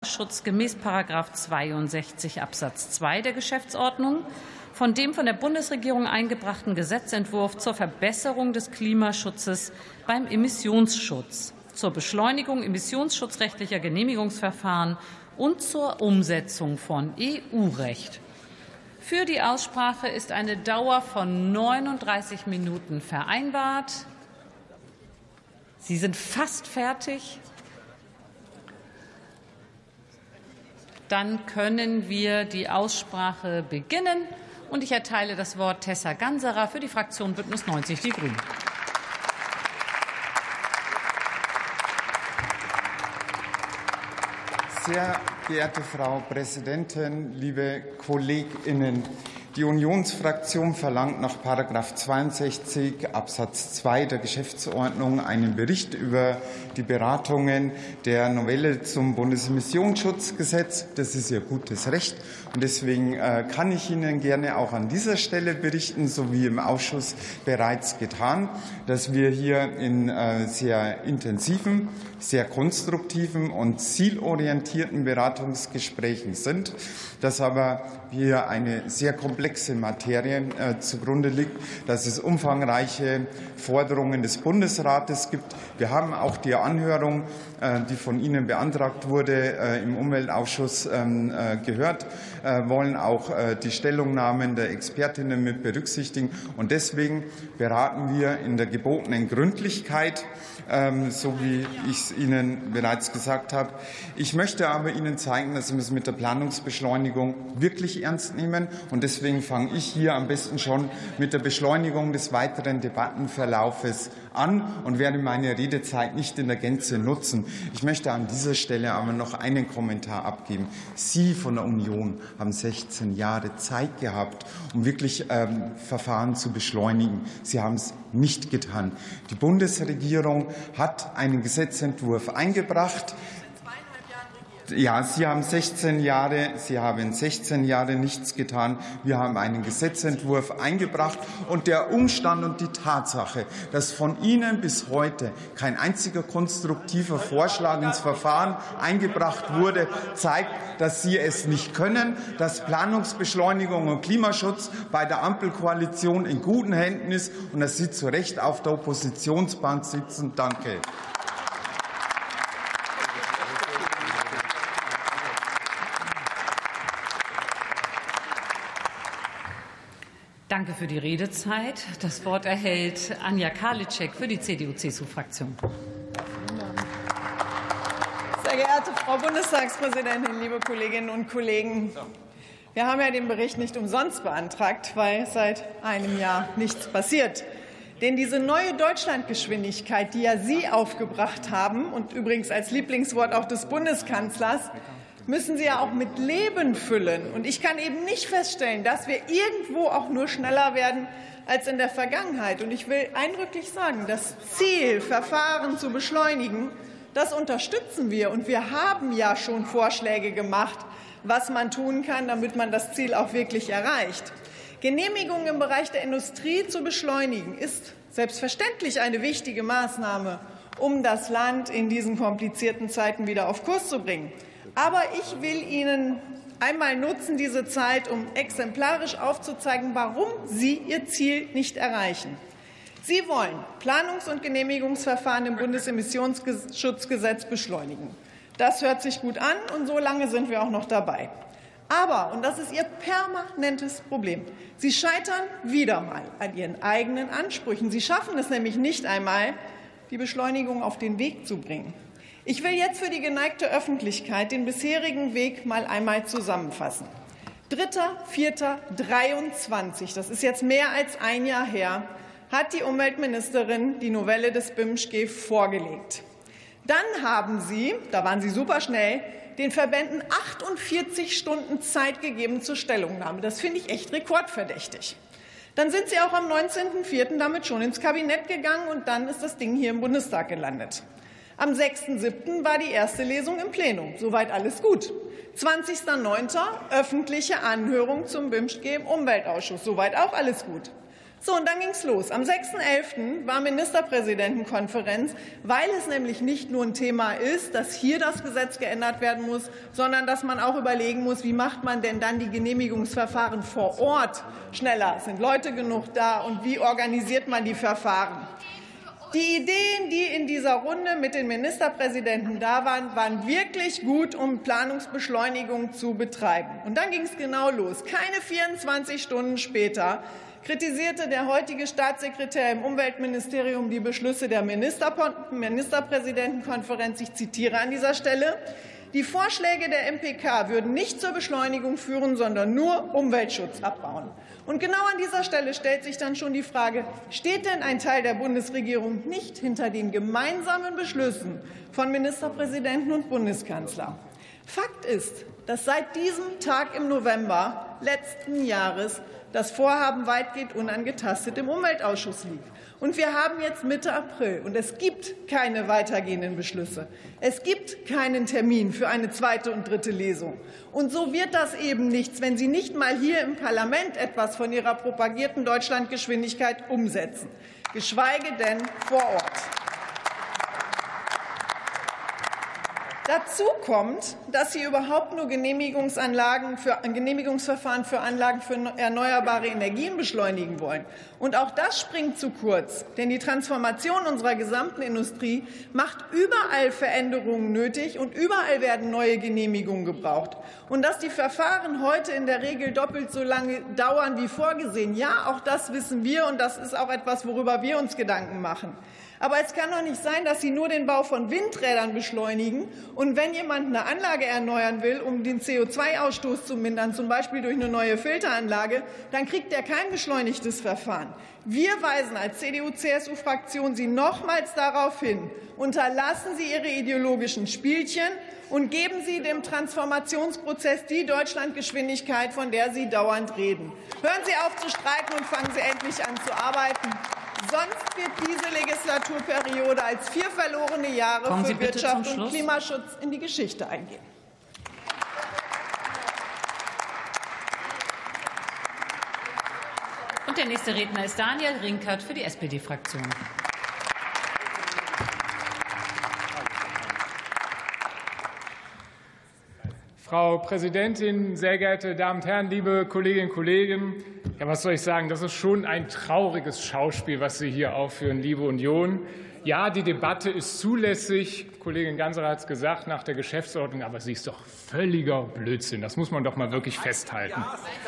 Datenschutz gemäß § 62 Absatz 2 der Geschäftsordnung von dem von der Bundesregierung eingebrachten Gesetzentwurf zur Verbesserung des Klimaschutzes beim Emissionsschutz, zur Beschleunigung emissionsschutzrechtlicher Genehmigungsverfahren und zur Umsetzung von EU-Recht. Für die Aussprache ist eine Dauer von 39 Minuten vereinbart. Sie sind fast fertig. Dann können wir die Aussprache beginnen. Und ich erteile das Wort Tessa Ganserer für die Fraktion Bündnis 90 Die Grünen. Sehr geehrte Frau Präsidentin, liebe KollegInnen! Die Unionsfraktion verlangt nach § 62 Absatz 2 der Geschäftsordnung einen Bericht über die Beratungen der Novelle zum Bundesemissionsschutzgesetz. Das ist ihr gutes Recht. Und deswegen kann ich Ihnen gerne auch an dieser Stelle berichten, so wie im Ausschuss bereits getan, dass wir hier in sehr intensiven, sehr konstruktiven und zielorientierten Beratungsgesprächen sind, dass aber hier eine sehr komplexe Materie zugrunde liegt, dass es umfangreiche Forderungen des Bundesrates gibt. Wir haben auch die Anhörung, die von Ihnen beantragt wurde, im Umweltausschuss gehört, wollen auch die Stellungnahmen der Expertinnen mit berücksichtigen. Und deswegen beraten wir in der gebotenen Gründlichkeit, so wie ich es Ihnen bereits gesagt habe. Ich möchte aber Ihnen zeigen, dass wir es mit der Planungsbeschleunigung wirklich ernst nehmen. Und deswegen fange ich hier am besten schon mit der Beschleunigung des weiteren Debattenverlaufes an und werde meine Redezeit nicht in der Gänze nutzen. Ich möchte an dieser Stelle aber noch einen Kommentar abgeben. Sie von der Union haben 16 Jahre Zeit gehabt, um wirklich Verfahren zu beschleunigen. Sie haben es nicht getan. Die Bundesregierung hat einen Gesetzentwurf eingebracht. Ja, Sie haben 16 Jahre nichts getan. Wir haben einen Gesetzentwurf eingebracht. Und der Umstand und die Tatsache, dass von Ihnen bis heute kein einziger konstruktiver Vorschlag ins Verfahren eingebracht wurde, zeigt, dass Sie es nicht können, dass Planungsbeschleunigung und Klimaschutz bei der Ampelkoalition in guten Händen ist und dass Sie zu Recht auf der Oppositionsbank sitzen. Danke. Danke für die Redezeit. Das Wort erhält Anja Karliczek für die CDU-CSU-Fraktion. Sehr geehrte Frau Bundestagspräsidentin, liebe Kolleginnen und Kollegen! Wir haben ja den Bericht nicht umsonst beantragt, weil seit einem Jahr nichts passiert. Denn diese neue Deutschlandgeschwindigkeit, die ja Sie aufgebracht haben und übrigens als Lieblingswort auch des Bundeskanzlers, müssen Sie ja auch mit Leben füllen. Und ich kann eben nicht feststellen, dass wir irgendwo auch nur schneller werden als in der Vergangenheit. Und ich will eindrücklich sagen, das Ziel, Verfahren zu beschleunigen, das unterstützen wir. Und wir haben ja schon Vorschläge gemacht, was man tun kann, damit man das Ziel auch wirklich erreicht. Genehmigungen im Bereich der Industrie zu beschleunigen, ist selbstverständlich eine wichtige Maßnahme, um das Land in diesen komplizierten Zeiten wieder auf Kurs zu bringen. Aber ich will Ihnen einmal nutzen, diese Zeit, um exemplarisch aufzuzeigen, warum Sie Ihr Ziel nicht erreichen. Sie wollen Planungs- und Genehmigungsverfahren im Bundesemissionsschutzgesetz beschleunigen. Das hört sich gut an, und so lange sind wir auch noch dabei. Aber, und das ist Ihr permanentes Problem, Sie scheitern wieder mal an Ihren eigenen Ansprüchen. Sie schaffen es nämlich nicht einmal, die Beschleunigung auf den Weg zu bringen. Ich will jetzt für die geneigte Öffentlichkeit den bisherigen Weg mal einmal zusammenfassen. 3.4.23, das ist jetzt mehr als ein Jahr her, hat die Umweltministerin die Novelle des BImSchG vorgelegt. Dann haben Sie, da waren Sie superschnell, den Verbänden 48 Stunden Zeit gegeben zur Stellungnahme. Das finde ich echt rekordverdächtig. Dann sind Sie auch am 19.04. damit schon ins Kabinett gegangen, und dann ist das Ding hier im Bundestag gelandet. Am 6.7. war die erste Lesung im Plenum. Soweit alles gut. 20.09. öffentliche Anhörung zum BImSchG im Umweltausschuss. Soweit auch alles gut. So, und dann ging es los. Am 6.11. war Ministerpräsidentenkonferenz, weil es nämlich nicht nur ein Thema ist, dass hier das Gesetz geändert werden muss, sondern dass man auch überlegen muss, wie macht man denn dann die Genehmigungsverfahren vor Ort schneller? Sind Leute genug da und wie organisiert man die Verfahren? Die Ideen, die in dieser Runde mit den Ministerpräsidenten da waren, waren wirklich gut, um Planungsbeschleunigung zu betreiben. Und dann ging es genau los. Keine 24 Stunden später kritisierte der heutige Staatssekretär im Umweltministerium die Beschlüsse der Ministerpräsidentenkonferenz. Ich zitiere an dieser Stelle: Die Vorschläge der MPK würden nicht zur Beschleunigung führen, sondern nur Umweltschutz abbauen. Und genau an dieser Stelle stellt sich dann schon die Frage, steht denn ein Teil der Bundesregierung nicht hinter den gemeinsamen Beschlüssen von Ministerpräsidenten und Bundeskanzler? Fakt ist, dass seit diesem Tag im November letzten Jahres das Vorhaben weitgehend unangetastet im Umweltausschuss liegt. Und wir haben jetzt Mitte April, und es gibt keine weitergehenden Beschlüsse. Es gibt keinen Termin für eine zweite und dritte Lesung. Und so wird das eben nichts, wenn Sie nicht mal hier im Parlament etwas von Ihrer propagierten Deutschlandgeschwindigkeit umsetzen, geschweige denn vor Ort. Dazu kommt, dass Sie überhaupt nur Genehmigungsverfahren für Anlagen für erneuerbare Energien beschleunigen wollen. Und auch das springt zu kurz, denn die Transformation unserer gesamten Industrie macht überall Veränderungen nötig und überall werden neue Genehmigungen gebraucht. Und dass die Verfahren heute in der Regel doppelt so lange dauern wie vorgesehen, ja, auch das wissen wir, und das ist auch etwas, worüber wir uns Gedanken machen. Aber es kann doch nicht sein, dass Sie nur den Bau von Windrädern beschleunigen. Und wenn jemand eine Anlage erneuern will, um den CO2-Ausstoß zu mindern, zum Beispiel durch eine neue Filteranlage, dann kriegt er kein beschleunigtes Verfahren. Wir weisen als CDU-CSU-Fraktion Sie nochmals darauf hin, unterlassen Sie Ihre ideologischen Spielchen und geben Sie dem Transformationsprozess die Deutschlandgeschwindigkeit, von der Sie dauernd reden. Hören Sie auf zu streiken und fangen Sie endlich an zu arbeiten. Sonst wird diese Legislaturperiode als 4 verlorene Jahre für Wirtschaft und Klimaschutz in die Geschichte eingehen. Und der nächste Redner ist Daniel Rinkert für die SPD-Fraktion. Frau Präsidentin, sehr geehrte Damen und Herren, liebe Kolleginnen und Kollegen! Ja, was soll ich sagen? Das ist schon ein trauriges Schauspiel, was Sie hier aufführen, liebe Union. Ja, die Debatte ist zulässig, Kollegin Ganserer hat es gesagt, nach der Geschäftsordnung, aber sie ist doch völliger Blödsinn. Das muss man doch mal wirklich festhalten.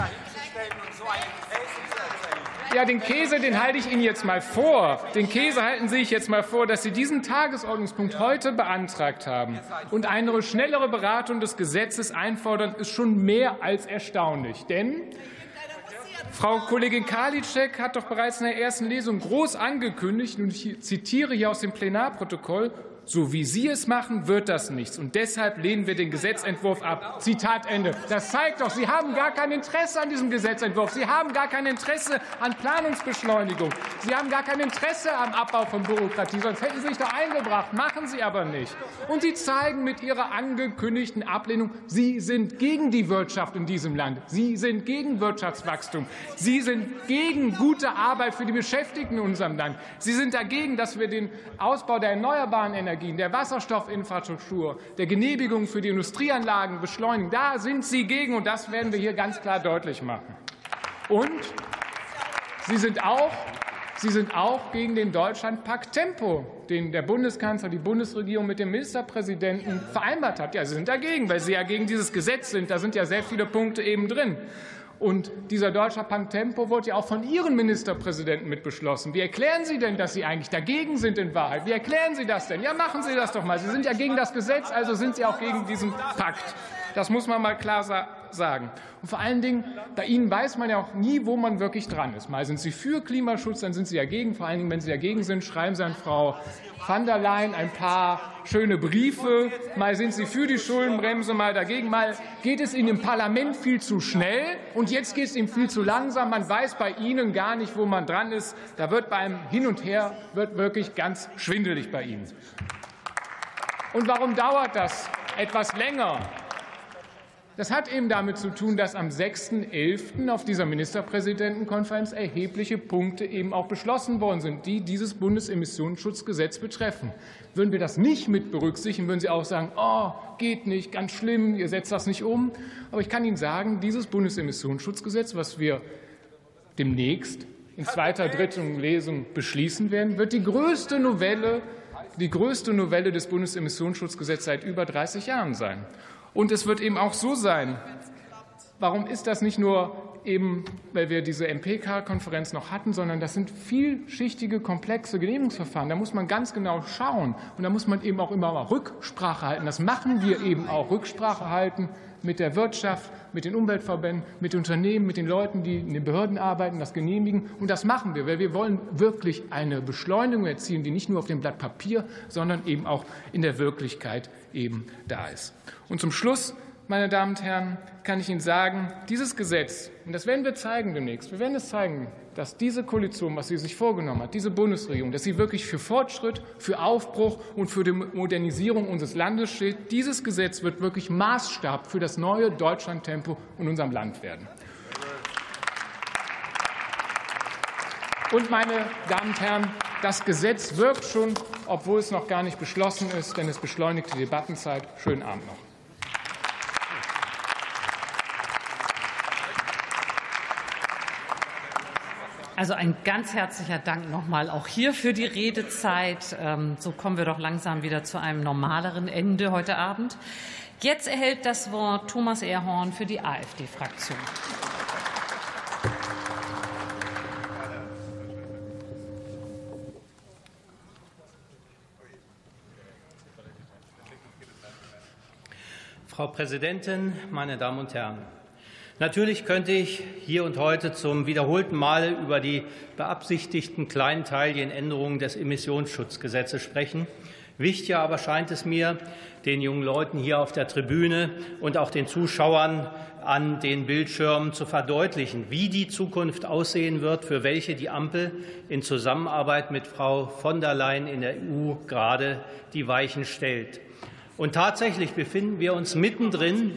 Ja, den Käse, den halte ich Ihnen jetzt mal vor. Den Käse halten Sie sich jetzt mal vor, dass Sie diesen Tagesordnungspunkt heute beantragt haben und eine schnellere Beratung des Gesetzes einfordern, ist schon mehr als erstaunlich. Denn Frau Kollegin Karliczek hat doch bereits in der ersten Lesung groß angekündigt, und ich zitiere hier aus dem Plenarprotokoll: So wie Sie es machen, wird das nichts. Und deshalb lehnen wir den Gesetzentwurf ab. Zitat Ende. Das zeigt doch, Sie haben gar kein Interesse an diesem Gesetzentwurf. Sie haben gar kein Interesse an Planungsbeschleunigung. Sie haben gar kein Interesse am Abbau von Bürokratie. Sonst hätten Sie sich doch eingebracht. Machen Sie aber nicht. Und Sie zeigen mit Ihrer angekündigten Ablehnung, Sie sind gegen die Wirtschaft in diesem Land. Sie sind gegen Wirtschaftswachstum. Sie sind gegen gute Arbeit für die Beschäftigten in unserem Land. Sie sind dagegen, dass wir den Ausbau der erneuerbaren Energien, der Wasserstoffinfrastruktur, der Genehmigung für die Industrieanlagen beschleunigen. Da sind Sie gegen, und das werden wir hier ganz klar deutlich machen. Und Sie sind auch gegen den Deutschlandpakt Tempo, den der Bundeskanzler, die Bundesregierung mit dem Ministerpräsidenten vereinbart hat. Ja, Sie sind dagegen, weil Sie ja gegen dieses Gesetz sind. Da sind ja sehr viele Punkte eben drin. Und dieser Deutschlandpakt Tempo wurde ja auch von Ihren Ministerpräsidenten mit beschlossen. Wie erklären Sie denn, dass Sie eigentlich dagegen sind in Wahrheit? Wie erklären Sie das denn? Ja, machen Sie das doch mal. Sie sind ja gegen das Gesetz, also sind Sie auch gegen diesen Pakt. Das muss man mal klar sagen. Und vor allen Dingen, bei Ihnen weiß man ja auch nie, wo man wirklich dran ist. Mal sind Sie für Klimaschutz, dann sind Sie dagegen. Vor allen Dingen, wenn Sie dagegen sind, schreiben Sie an Frau van der Leyen ein paar schöne Briefe. Mal sind Sie für die Schuldenbremse, mal dagegen. Mal geht es Ihnen im Parlament viel zu schnell, und jetzt geht es Ihnen viel zu langsam. Man weiß bei Ihnen gar nicht, wo man dran ist. Da wird beim Hin und Her wirklich ganz schwindelig bei Ihnen. Und warum dauert das etwas länger? Das hat eben damit zu tun, dass am 6.11. auf dieser Ministerpräsidentenkonferenz erhebliche Punkte eben auch beschlossen worden sind, die dieses Bundesemissionsschutzgesetz betreffen. Würden wir das nicht mit berücksichtigen, würden Sie auch sagen, oh, geht nicht, ganz schlimm, ihr setzt das nicht um. Aber ich kann Ihnen sagen, dieses Bundesemissionsschutzgesetz, was wir demnächst in zweiter, dritter Lesung beschließen werden, wird die größte Novelle des Bundesemissionsschutzgesetzes seit über 30 Jahren sein. Und es wird eben auch so sein. Warum ist das nicht nur eben, weil wir diese MPK-Konferenz noch hatten, sondern das sind vielschichtige, komplexe Genehmigungsverfahren. Da muss man ganz genau schauen. Und da muss man eben auch immer mal Rücksprache halten. Das machen wir eben auch. Rücksprache halten mit der Wirtschaft, mit den Umweltverbänden, mit den Unternehmen, mit den Leuten, die in den Behörden arbeiten, das genehmigen. Und das machen wir, weil wir wollen wirklich eine Beschleunigung erzielen, die nicht nur auf dem Blatt Papier, sondern eben auch in der Wirklichkeit eben da ist. Und zum Schluss, meine Damen und Herren, kann ich Ihnen sagen, dieses Gesetz, und das werden wir zeigen demnächst, wir werden es zeigen, dass diese Koalition, was sie sich vorgenommen hat, diese Bundesregierung, dass sie wirklich für Fortschritt, für Aufbruch und für die Modernisierung unseres Landes steht. Dieses Gesetz wird wirklich Maßstab für das neue Deutschlandtempo in unserem Land werden. Und, meine Damen und Herren, das Gesetz wirkt schon, obwohl es noch gar nicht beschlossen ist, denn es beschleunigt die Debattenzeit. Schönen Abend noch. Also ein ganz herzlicher Dank nochmal auch hier für die Redezeit. So kommen wir doch langsam wieder zu einem normaleren Ende heute Abend. Jetzt erhält das Wort Thomas Ehrhorn für die AfD-Fraktion. Frau Präsidentin, meine Damen und Herren! Natürlich könnte ich hier und heute zum wiederholten Male über die beabsichtigten kleinteilige Änderungen des Emissionsschutzgesetzes sprechen. Wichtiger aber scheint es mir, den jungen Leuten hier auf der Tribüne und auch den Zuschauern an den Bildschirmen zu verdeutlichen, wie die Zukunft aussehen wird, für welche die Ampel in Zusammenarbeit mit Frau von der Leyen in der EU gerade die Weichen stellt. Und tatsächlich befinden wir uns mittendrin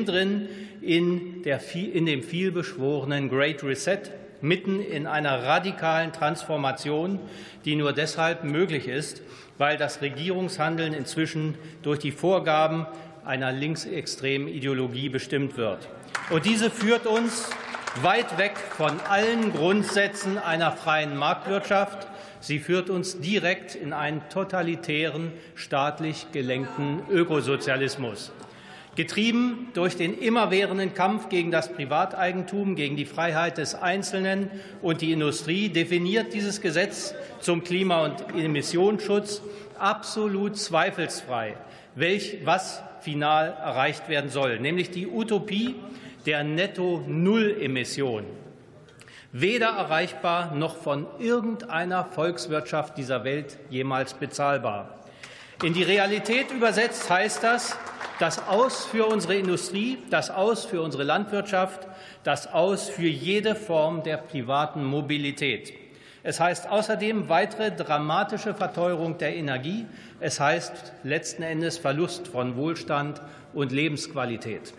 in dem vielbeschworenen Great Reset, mitten in einer radikalen Transformation, die nur deshalb möglich ist, weil das Regierungshandeln inzwischen durch die Vorgaben einer linksextremen Ideologie bestimmt wird. Und diese führt uns weit weg von allen Grundsätzen einer freien Marktwirtschaft. Sie führt uns direkt in einen totalitären, staatlich gelenkten Ökosozialismus. Getrieben durch den immerwährenden Kampf gegen das Privateigentum, gegen die Freiheit des Einzelnen und die Industrie, definiert dieses Gesetz zum Klima- und Emissionsschutz absolut zweifelsfrei, was final erreicht werden soll, nämlich die Utopie der Netto-Null-Emission. Weder erreichbar noch von irgendeiner Volkswirtschaft dieser Welt jemals bezahlbar. In die Realität übersetzt heißt das Aus für unsere Industrie, das Aus für unsere Landwirtschaft, das Aus für jede Form der privaten Mobilität. Es heißt außerdem weitere dramatische Verteuerung der Energie. Es heißt letzten Endes Verlust von Wohlstand und Lebensqualität.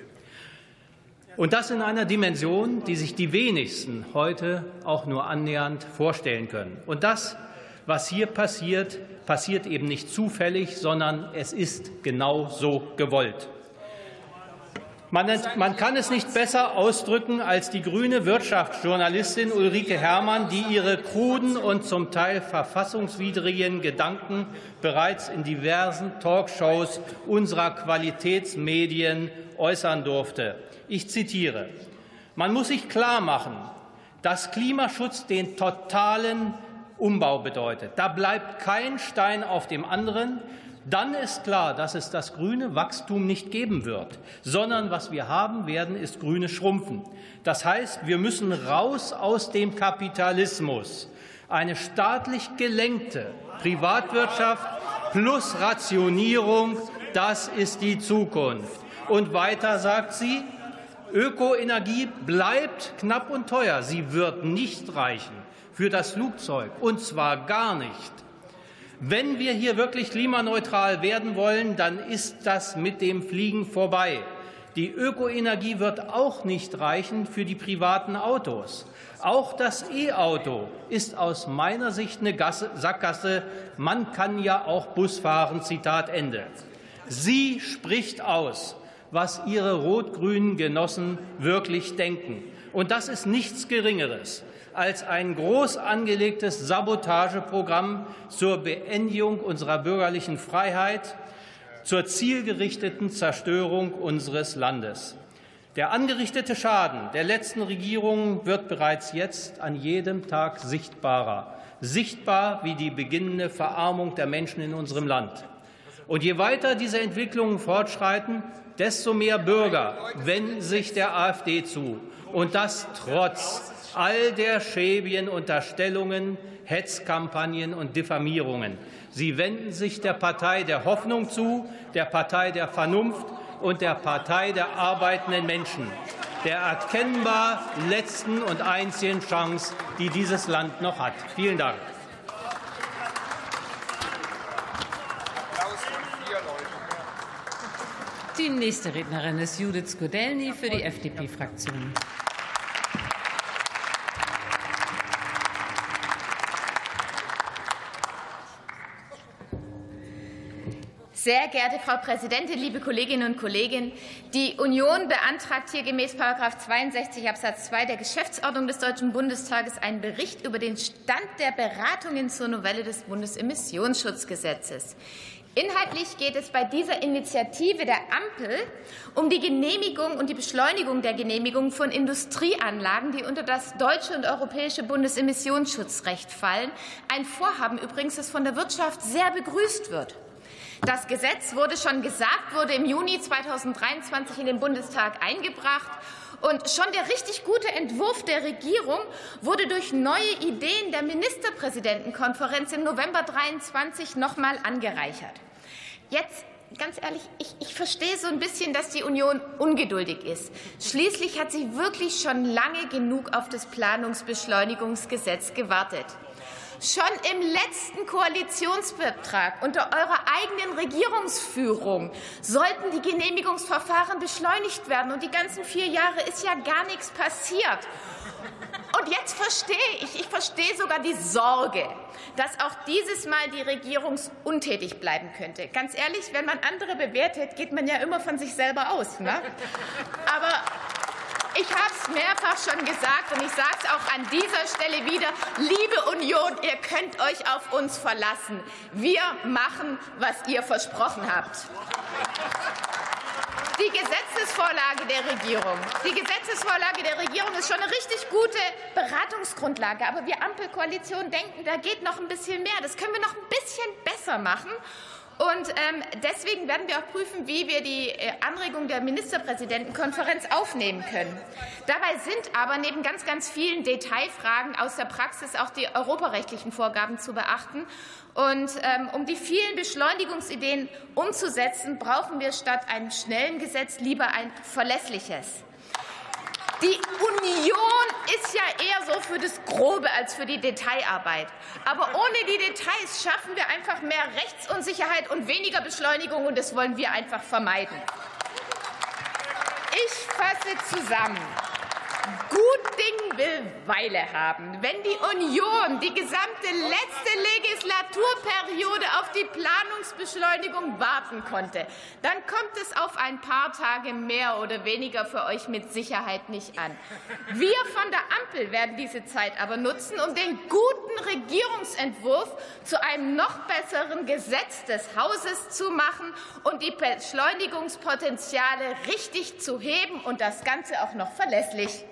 Und das in einer Dimension, die sich die wenigsten heute auch nur annähernd vorstellen können. Und das, was hier passiert, passiert eben nicht zufällig, sondern es ist genau so gewollt. Man kann es nicht besser ausdrücken als die grüne Wirtschaftsjournalistin Ulrike Herrmann, die ihre kruden und zum Teil verfassungswidrigen Gedanken bereits in diversen Talkshows unserer Qualitätsmedien äußern durfte. Ich zitiere: Man muss sich klarmachen, dass Klimaschutz den totalen Umbau bedeutet. Da bleibt kein Stein auf dem anderen. Dann ist klar, dass es das grüne Wachstum nicht geben wird, sondern was wir haben werden, ist grünes Schrumpfen. Das heißt, wir müssen raus aus dem Kapitalismus. Eine staatlich gelenkte Privatwirtschaft plus Rationierung, das ist die Zukunft. Und weiter sagt sie, Ökoenergie bleibt knapp und teuer. Sie wird nicht reichen für das Flugzeug, und zwar gar nicht. Wenn wir hier wirklich klimaneutral werden wollen, dann ist das mit dem Fliegen vorbei. Die Ökoenergie wird auch nicht reichen für die privaten Autos. Auch das E-Auto ist aus meiner Sicht eine Sackgasse. Man kann ja auch Bus fahren. Zitat Ende. Sie spricht aus, was Ihre rot-grünen Genossen wirklich denken. Und das ist nichts Geringeres als ein groß angelegtes Sabotageprogramm zur Beendigung unserer bürgerlichen Freiheit, zur zielgerichteten Zerstörung unseres Landes. Der angerichtete Schaden der letzten Regierung wird bereits jetzt an jedem Tag sichtbarer. Sichtbar wie die beginnende Verarmung der Menschen in unserem Land. Und je weiter diese Entwicklungen fortschreiten, desto mehr Bürger wenden sich der AfD zu. Und das trotz all der schäbigen Unterstellungen, Hetzkampagnen und Diffamierungen. Sie wenden sich der Partei der Hoffnung zu, der Partei der Vernunft und der Partei der arbeitenden Menschen, der erkennbar letzten und einzigen Chance, die dieses Land noch hat. Vielen Dank. Die nächste Rednerin ist Judith Skodelny für die FDP-Fraktion. Sehr geehrte Frau Präsidentin, liebe Kolleginnen und Kollegen! Die Union beantragt hier gemäß § 62 Absatz 2 der Geschäftsordnung des Deutschen Bundestages einen Bericht über den Stand der Beratungen zur Novelle des Bundesemissionsschutzgesetzes. Inhaltlich geht es bei dieser Initiative der Ampel um die Genehmigung und die Beschleunigung der Genehmigung von Industrieanlagen, die unter das deutsche und europäische Bundesemissionsschutzrecht fallen. Ein Vorhaben übrigens, das von der Wirtschaft sehr begrüßt wird. Das Gesetz, wurde schon gesagt, wurde im Juni 2023 in den Bundestag eingebracht. Und schon der richtig gute Entwurf der Regierung wurde durch neue Ideen der Ministerpräsidentenkonferenz im November 2023 noch mal angereichert. Jetzt, ganz ehrlich, ich verstehe so ein bisschen, dass die Union ungeduldig ist. Schließlich hat sie wirklich schon lange genug auf das Planungsbeschleunigungsgesetz gewartet. Schon im letzten Koalitionsvertrag unter eurer eigenen Regierungsführung sollten die Genehmigungsverfahren beschleunigt werden. Und die ganzen 4 Jahre ist ja gar nichts passiert. Und jetzt verstehe ich verstehe sogar die Sorge, dass auch dieses Mal die Regierung untätig bleiben könnte. Ganz ehrlich, wenn man andere bewertet, geht man ja immer von sich selber aus, ne? Aber ich habe es mehrfach schon gesagt und ich sage es auch an dieser Stelle wieder. Liebe Union, ihr könnt euch auf uns verlassen. Wir machen, was ihr versprochen habt. Die Gesetzesvorlage der Regierung ist schon eine richtig gute Beratungsgrundlage. Aber wir Ampelkoalition denken, da geht noch ein bisschen mehr. Das können wir noch ein bisschen besser machen. Und deswegen werden wir auch prüfen, wie wir die Anregung der Ministerpräsidentenkonferenz aufnehmen können. Dabei sind aber neben ganz, ganz vielen Detailfragen aus der Praxis auch die europarechtlichen Vorgaben zu beachten. Und um die vielen Beschleunigungsideen umzusetzen, brauchen wir statt einem schnellen Gesetz lieber ein verlässliches. Die Union ist ja eher so für das Grobe als für die Detailarbeit. Aber ohne die Details schaffen wir einfach mehr Rechtsunsicherheit und weniger Beschleunigung, und das wollen wir einfach vermeiden. Ich fasse zusammen. Gut Ding will Weile haben. Wenn die Union die gesamte letzte Legislaturperiode auf die Planungsbeschleunigung warten konnte, dann kommt es auf ein paar Tage mehr oder weniger für euch mit Sicherheit nicht an. Wir von der Ampel werden diese Zeit aber nutzen, um den guten Regierungsentwurf zu einem noch besseren Gesetz des Hauses zu machen und die Beschleunigungspotenziale richtig zu heben und das Ganze auch noch verlässlich.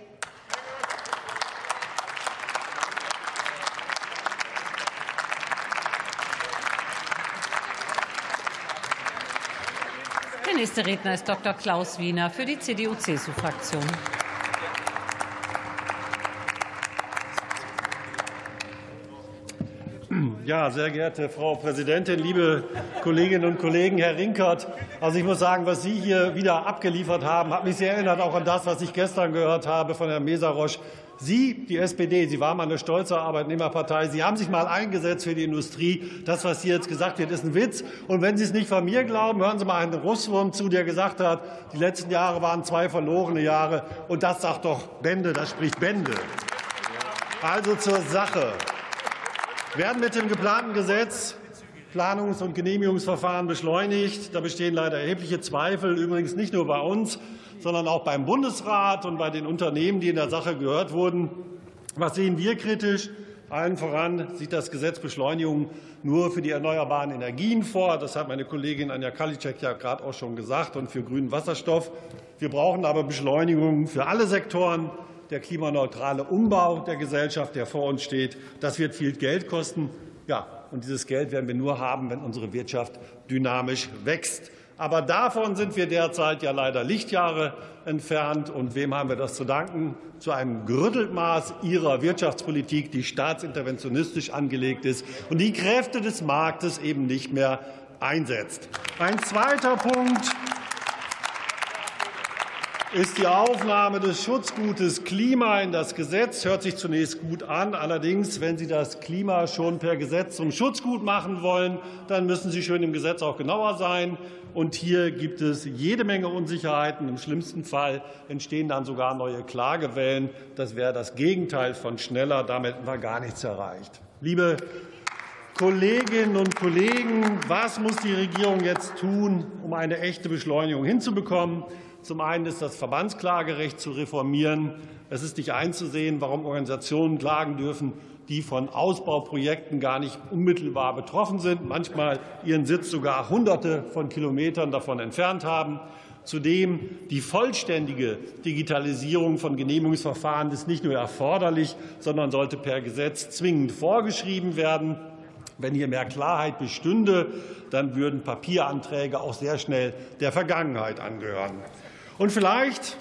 Der nächste Redner ist Dr. Klaus Wiener für die CDU-CSU-Fraktion. Ja, sehr geehrte Frau Präsidentin, liebe Kolleginnen und Kollegen, Herr Rinkert, also ich muss sagen, was Sie hier wieder abgeliefert haben, hat mich sehr erinnert auch an das, was ich gestern gehört habe von Herrn Mesarosch. Sie, die SPD, Sie waren mal eine stolze Arbeitnehmerpartei, Sie haben sich mal eingesetzt für die Industrie. Das, was hier jetzt gesagt wird, ist ein Witz. Und wenn Sie es nicht von mir glauben, hören Sie mal einen Russwurm zu, der gesagt hat, die letzten Jahre waren 2 verlorene Jahre. Und das sagt doch Bände, das spricht Bände. Also zur Sache. Werden mit dem geplanten Gesetz Planungs- und Genehmigungsverfahren beschleunigt? Da bestehen leider erhebliche Zweifel, übrigens nicht nur bei uns, sondern auch beim Bundesrat und bei den Unternehmen, die in der Sache gehört wurden. Was sehen wir kritisch? Allen voran sieht das Gesetz Beschleunigung nur für die erneuerbaren Energien vor. Das hat meine Kollegin Anja Karliczek ja gerade auch schon gesagt, und für grünen Wasserstoff. Wir brauchen aber Beschleunigung für alle Sektoren. Der klimaneutrale Umbau der Gesellschaft, der vor uns steht, das wird viel Geld kosten. Ja, und dieses Geld werden wir nur haben, wenn unsere Wirtschaft dynamisch wächst. Aber davon sind wir derzeit ja leider Lichtjahre entfernt. Und wem haben wir das zu danken? Zu einem Gerüttelmaß Ihrer Wirtschaftspolitik, die staatsinterventionistisch angelegt ist und die Kräfte des Marktes eben nicht mehr einsetzt. Ein zweiter Punkt ist die Aufnahme des Schutzgutes Klima in das Gesetz. Hört sich zunächst gut an. Allerdings, wenn Sie das Klima schon per Gesetz zum Schutzgut machen wollen, dann müssen Sie schön im Gesetz auch genauer sein. Und hier gibt es jede Menge Unsicherheiten. Im schlimmsten Fall entstehen dann sogar neue Klagewellen. Das wäre das Gegenteil von schneller. Damit haben wir gar nichts erreicht. Liebe Kolleginnen und Kollegen, was muss die Regierung jetzt tun, um eine echte Beschleunigung hinzubekommen? Zum einen ist das Verbandsklagerecht zu reformieren. Es ist nicht einzusehen, warum Organisationen klagen dürfen, die von Ausbauprojekten gar nicht unmittelbar betroffen sind, manchmal ihren Sitz sogar Hunderte von Kilometern davon entfernt haben. Zudem die vollständige Digitalisierung von Genehmigungsverfahren ist nicht nur erforderlich, sondern sollte per Gesetz zwingend vorgeschrieben werden. Wenn hier mehr Klarheit bestünde, dann würden Papieranträge auch sehr schnell der Vergangenheit angehören. Und vielleicht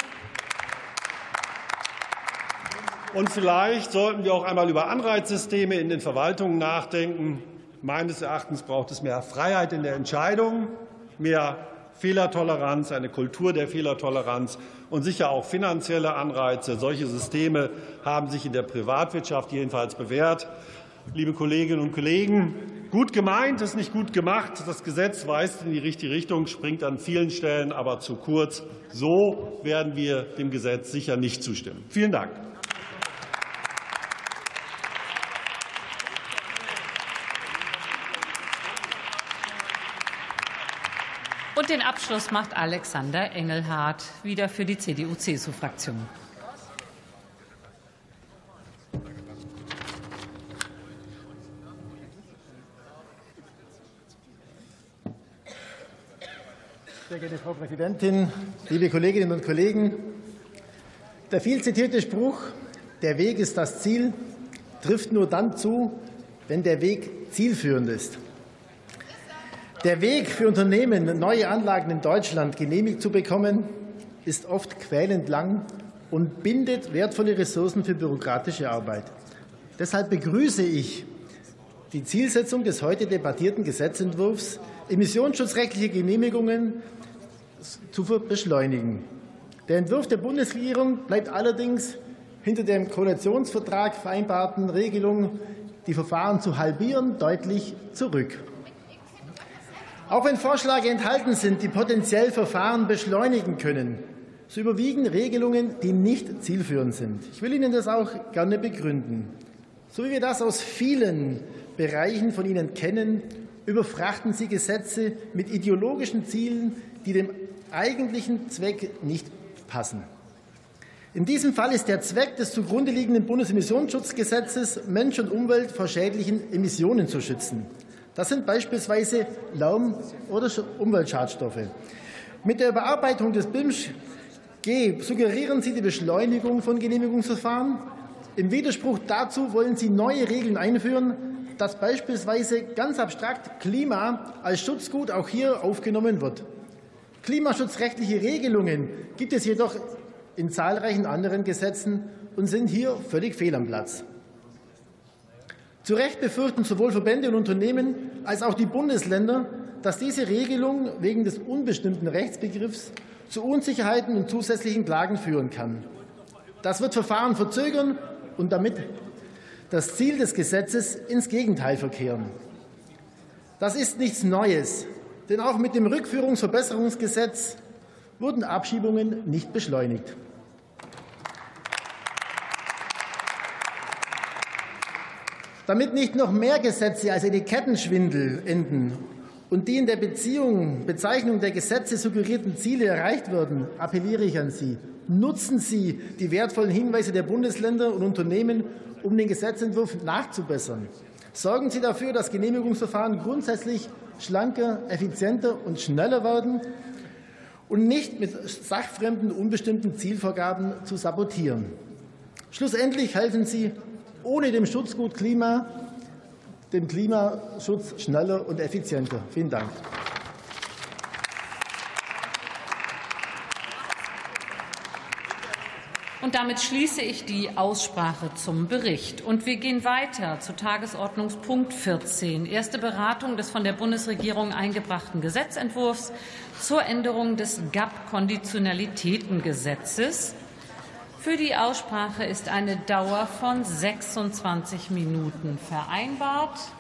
sollten wir auch einmal über Anreizsysteme in den Verwaltungen nachdenken. Meines Erachtens braucht es mehr Freiheit in der Entscheidung, mehr Fehlertoleranz, eine Kultur der Fehlertoleranz und sicher auch finanzielle Anreize. Solche Systeme haben sich in der Privatwirtschaft jedenfalls bewährt. Liebe Kolleginnen und Kollegen, gut gemeint ist nicht gut gemacht. Das Gesetz weist in die richtige Richtung, springt an vielen Stellen aber zu kurz. So werden wir dem Gesetz sicher nicht zustimmen. Vielen Dank. Und den Abschluss macht Alexander Engelhardt, wieder für die CDU-CSU-Fraktion. Sehr geehrte Frau Präsidentin, liebe Kolleginnen und Kollegen! Der viel zitierte Spruch, der Weg ist das Ziel, trifft nur dann zu, wenn der Weg zielführend ist. Der Weg für Unternehmen, neue Anlagen in Deutschland genehmigt zu bekommen, ist oft quälend lang und bindet wertvolle Ressourcen für bürokratische Arbeit. Deshalb begrüße ich die Zielsetzung des heute debattierten Gesetzentwurfs, emissionsschutzrechtliche Genehmigungen zu beschleunigen. Der Entwurf der Bundesregierung bleibt allerdings hinter der im Koalitionsvertrag vereinbarten Regelung, die Verfahren zu halbieren, deutlich zurück. Auch wenn Vorschläge enthalten sind, die potenziell Verfahren beschleunigen können, so überwiegen Regelungen, die nicht zielführend sind. Ich will Ihnen das auch gerne begründen. So wie wir das aus vielen Bereichen von Ihnen kennen, überfrachten Sie Gesetze mit ideologischen Zielen, die dem eigentlichen Zweck nicht passen. In diesem Fall ist der Zweck des zugrunde liegenden Bundesemissionsschutzgesetzes, Mensch und Umwelt vor schädlichen Emissionen zu schützen. Das sind beispielsweise Lärm- oder Umweltschadstoffe. Mit der Überarbeitung des BImSchG suggerieren Sie die Beschleunigung von Genehmigungsverfahren. Im Widerspruch dazu wollen Sie neue Regeln einführen, dass beispielsweise ganz abstrakt Klima als Schutzgut auch hier aufgenommen wird. Klimaschutzrechtliche Regelungen gibt es jedoch in zahlreichen anderen Gesetzen und sind hier völlig fehl am Platz. Zu Recht befürchten sowohl Verbände und Unternehmen als auch die Bundesländer, dass diese Regelung wegen des unbestimmten Rechtsbegriffs zu Unsicherheiten und zusätzlichen Klagen führen kann. Das wird Verfahren verzögern und damit das Ziel des Gesetzes ins Gegenteil verkehren. Das ist nichts Neues, denn auch mit dem Rückführungsverbesserungsgesetz wurden Abschiebungen nicht beschleunigt. Damit nicht noch mehr Gesetze als Etikettenschwindel enden und die in der Bezeichnung der Gesetze suggerierten Ziele erreicht werden, appelliere ich an Sie. Nutzen Sie die wertvollen Hinweise der Bundesländer und Unternehmen, um den Gesetzentwurf nachzubessern. Sorgen Sie dafür, dass Genehmigungsverfahren grundsätzlich schlanker, effizienter und schneller werden und nicht mit sachfremden, unbestimmten Zielvorgaben zu sabotieren. Schlussendlich helfen Sie ohne dem Schutzgut Klima, dem Klimaschutz schneller und effizienter. Vielen Dank. Und damit schließe ich die Aussprache zum Bericht. Und wir gehen weiter zu Tagesordnungspunkt 14. Erste Beratung des von der Bundesregierung eingebrachten Gesetzentwurfs zur Änderung des GAP-Konditionalitätengesetzes. Für die Aussprache ist eine Dauer von 26 Minuten vereinbart.